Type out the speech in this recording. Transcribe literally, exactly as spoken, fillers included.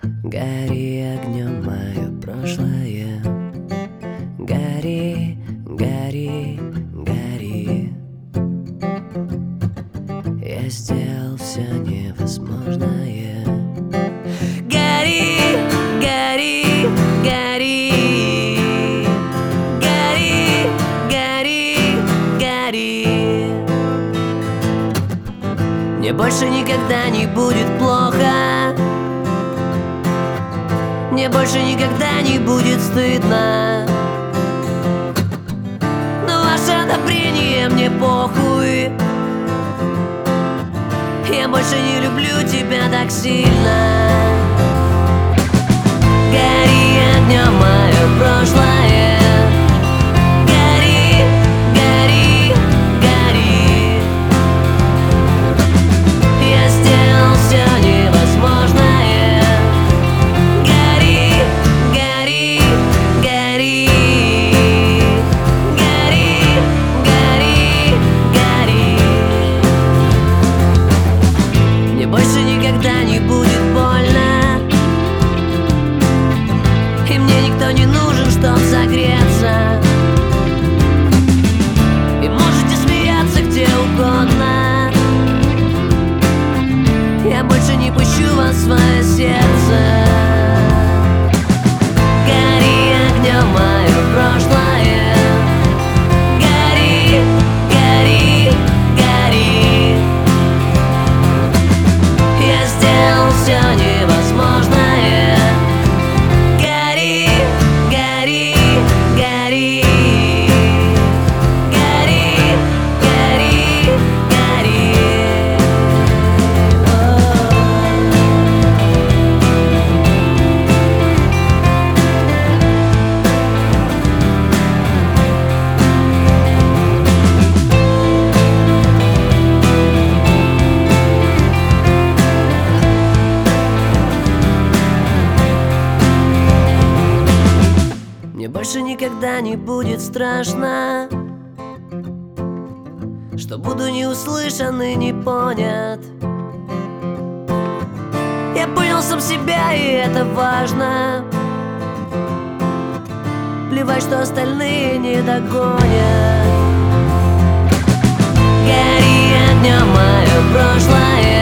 Гори огнем мое прошлое, гори, гори, гори. Я сделал все невозможное. Гори, гори, гори, гори, гори, гори. Мне больше никогда не будет плохо, мне больше никогда не будет стыдно. Но ваше одобрение мне похуй. Я больше не люблю тебя так сильно. Гори огнем мое прошлое, гори, гори, гори. Я сделал все невозможное. Гори, гори, гори, гори, гори, гори. Мне больше никогда не будет больно, и мне никто не нужен, чтоб согреться. И можете смеяться где угодно, я больше не пущу вас в свое сердце. Гори огнем мое прошлое, гори, гори, гори. Я сделал все невозможное. Гори, гори, гори, гори, гори, гори. Мне больше никогда не будет страшно, что буду не услышан и не понят. Я понял сам себя, и это важно. Плевать, что остальные не догонят. Гори огнем мое прошлое,